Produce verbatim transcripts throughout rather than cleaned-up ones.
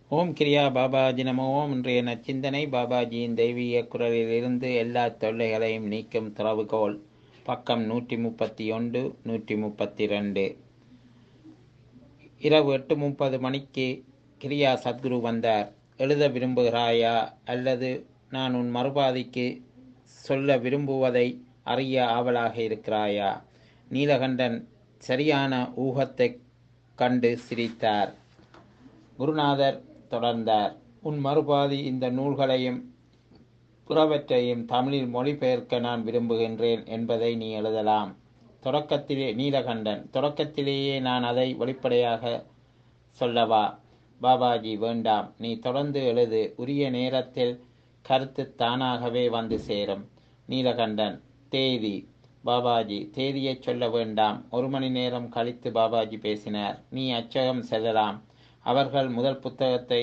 ஓம் கிரியா பாபாஜி நம ஓம். இன்றைய நச்சிந்தனை பாபாஜியின் தெய்வீக குரலிலிருந்து எல்லா தொல்லைகளையும் நீக்கும் திறவுகோல். பக்கம் நூற்றி முப்பத்தி ஒன்று நூற்றி முப்பத்தி ரெண்டு. இரவு எட்டு முப்பது மணிக்கு கிரியா சத்குரு வந்தார். எழுத விரும்புகிறாயா அல்லது நான் உன் மறுபாதிக்கு சொல்ல விரும்புவதை அறிய ஆவலாக இருக்கிறாயா? நீலகண்டன் சரியான ஊகத்தை கண்டு சிரித்தார். குருநாதர் தொடர்ந்தார். உன் மறுபாதி இந்த நூல்களையும் புறவற்றையும் தமிழில் மொழிபெயர்க்க நான் விரும்புகின்றேன் என்பதை நீ எழுதலாம். தொடக்கத்திலே நீலகண்டன் தொடக்கத்திலேயே நான் அதை வெளிப்படையாக சொல்லவா? பாபாஜி, வேண்டாம், நீ தொடர்ந்து எழுது. உரிய நேரத்தில் கருத்து தானாகவே வந்து சேரும். நீலகண்டன் தேதி. பாபாஜி, தேதியை சொல்ல வேண்டாம். ஒரு மணி நேரம் கழித்து பாபாஜி பேசினார். நீ அச்சகம் செல்லலாம். அவர்கள் முதல் புத்தகத்தை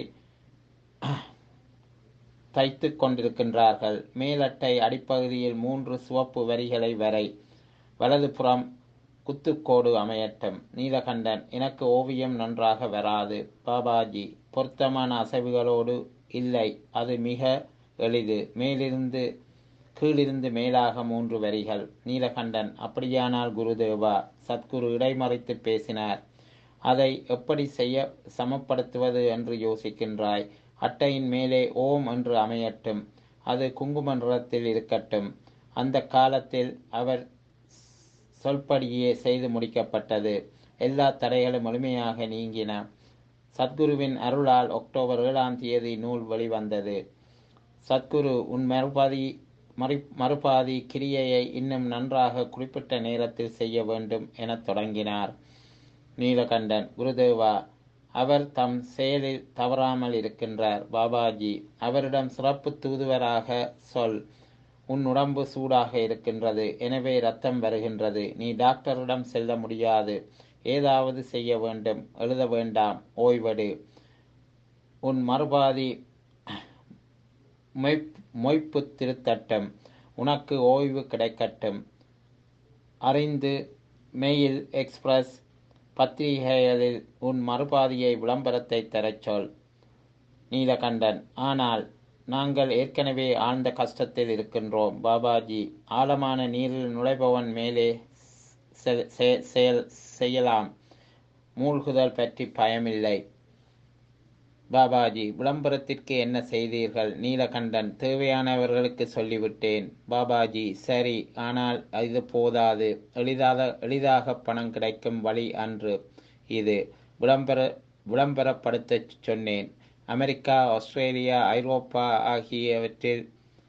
தைத்து கொண்டிருக்கின்றார்கள். மேலட்டை அடிப்பகுதியில் மூன்று சிவப்பு வரிகளை வரை. வலதுபுறம் குத்துக்கோடு அமையட்டும். நீலகண்டன், எனக்கு ஓவியம் நன்றாக வராது. பாபாஜி, பொருத்தமான அசைவுகளோடு இல்லை, அது மிக எளிது. மேலிருந்து கீழிருந்து மேலாக மூன்று வரிகள். நீலகண்டன், அப்படியானால் குருதேவா. சத்குரு இடைமறித்து பேசினார். அதை எப்படி செய்ய சமப்படுத்துவது என்று யோசிக்கின்றாய். அட்டையின் மேலே ஓம் என்று அமையட்டும். அது குங்கும நிறத்தில் இருக்கட்டும். அந்த காலத்தில் அவர் சொல்படியே செய்து முடிக்கப்பட்டது. எல்லா தடைகளும் முழுமையாக நீங்கின. சத்குருவின் அருளால் அக்டோபர் ஏழாம் தேதி நூல் வெளிவந்தது. சத்குரு, உன் மறுபாதி மறு மறுபாதி கிரியையை இன்னும் நன்றாக குறிப்பிட்ட நேரத்தில் செய்ய வேண்டும் என தொடங்கினார். நீலகண்டன், குருதேவா, அவர் தம் செயலில் தவறாமல் இருக்கின்றார். பாபாஜி, அவரிடம் சிறப்பு தூதுவராக சொல். உன் உடம்பு சூடாக இருக்கின்றது, எனவே இரத்தம் வருகின்றது. நீ டாக்டரிடம் செல்ல முடியாது. ஏதாவது செய்ய வேண்டும். எழுத வேண்டாம், ஓய்வெடு. உன் மறுபாதி மொய்ப்பு திருத்தட்டும். உனக்கு ஓய்வு கிடைக்கட்டும். அறிந்து மெயில் எக்ஸ்பிரஸ் பத்திரிகைகளில் உன் மறுபாதியை விளம்பரத்தை தரச் சொல். நீலகண்டன், ஆனால் நாங்கள் ஏற்கனவே ஆழ்ந்த கஷ்டத்தில் இருக்கின்றோம். பாபாஜி, ஆழமான நீரில் நுழைபவன் மேலே செய்யலாம். மூழ்குதல் பற்றி பயமில்லை. பாபாஜி, விளம்பரத்திற்கு என்ன செய்தீர்கள்? நீலகண்டன், தேவையானவர்களுக்கு சொல்லிவிட்டேன். பாபாஜி, சரி, ஆனால் இது போதாது. எளிதாக எளிதாக பணம் கிடைக்கும் வழி அன்று இது. விளம்பர விளம்பரப்படுத்த சொன்னேன். அமெரிக்கா, ஆஸ்திரேலியா, ஐரோப்பா ஆகியவற்றில்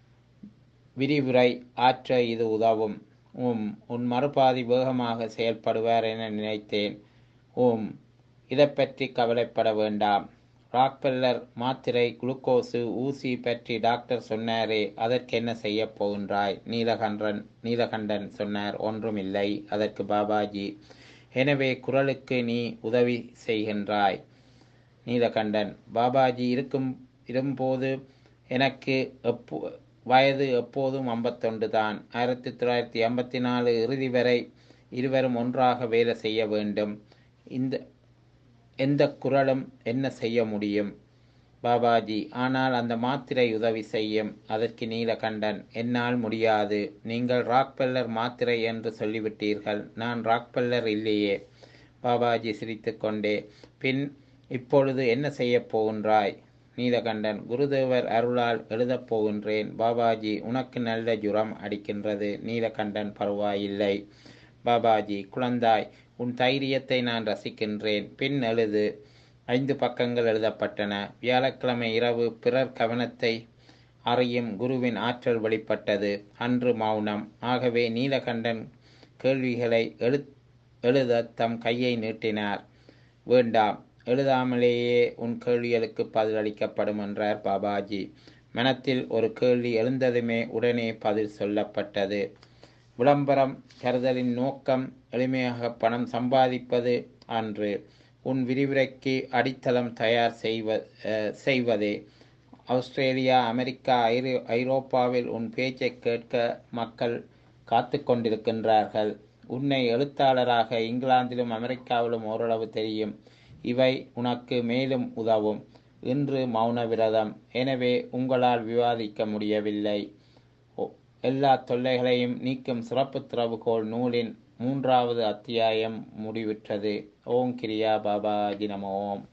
விரிவுரை ஆற்ற இது உதவும். உம் உன் மறுபாதி வேகமாக செயல்படுவார் என நினைத்தேன். உம் இதை பற்றி கவலைப்பட வேண்டாம். ராக்பெல்லர் மாத்திரை, குளுக்கோசு, ஊசி பற்றி டாக்டர் சொன்னாரே, அதற்கு என்ன செய்ய போகின்றாய்? நீலகண்டன் நீலகண்டன் சொன்னார். ஒன்றுமில்லை அதற்கு. பாபாஜி, எனவே குரலுக்கு நீ உதவி செய்கின்றாய். நீலகண்டன், பாபாஜி இருக்கும் இருக்கும்போது எனக்கு எப்போ வயது எப்போதும் ஐம்பத்தொன்று தான். ஆயிரத்தி தொள்ளாயிரத்தி ஐம்பத்தி நாலு இறுதி வரை இருவரும் ஒன்றாக வேலை செய்ய வேண்டும். இந்த எந்த குரலும் என்ன செய்ய முடியும்? பாபாஜி, ஆனால் அந்த மாத்திரை உதவி செய்யும். அதற்கு நீலகண்டன், என்னால் முடியாது. நீங்கள் ராக்பெல்லர் மாத்திரை என்று சொல்லிவிட்டீர்கள். நான் ராக்பெல்லர் இல்லையே. பாபாஜி சிரித்து கொண்டே, பின் இப்பொழுது என்ன செய்ய போகின்றாய்? நீலகண்டன், குருதேவர் அருளால் எழுதப் போகின்றேன். பாபாஜி, உனக்கு நல்ல ஜுரம் அடிக்கின்றது. நீலகண்டன், பரவாயில்லை. பாபாஜி, குழந்தாய், உன் தைரியத்தை நான் ரசிக்கின்றேன். பின் எழுது. ஐந்து பக்கங்கள் எழுதப்பட்டன. வியாழக்கிழமை இரவு பிறர் கவனத்தை அறியும் குருவின் ஆற்றல் வெளிப்பட்டது. அன்று மௌனம். ஆகவே நீலகண்டன் கேள்விகளை எழு எழுத தம் கையை நீட்டினார். வேண்டாம், எழுதாமலேயே உன் கேள்விகளுக்கு பதிலளிக்கப்படும் என்றார் பாபாஜி. மனத்தில் ஒரு கேள்வி எழுந்ததுமே உடனே பதில் சொல்லப்பட்டது. விளம்பரம் கருதலின் நோக்கம் எளிமையாக பணம் சம்பாதிப்பது அன்று. உன் விரிவுரைக்கு அடித்தளம் தயார் செய்வ செய்வதே. ஆஸ்திரேலியா, அமெரிக்கா, ஐரோ ஐரோப்பாவில் உன் பேச்சை கேட்க மக்கள் காத்து கொண்டிருக்கின்றார்கள். உன்னை எழுத்தாளராக இங்கிலாந்திலும் அமெரிக்காவிலும் ஓரளவு தெரியும். இவை உனக்கு மேலும் உதவும். இன்று மௌன விரதம். எனவே உங்களால் விவாதிக்க முடியவில்லை. ஒ- எல்லா தொல்லைகளையும் நீக்கும் சிறப்பு திறவுகோல் நூலின் மூன்றாவது அத்தியாயம் முடிவுற்றது. ஓம் கிரியா பாபாஜி நம ஓம்.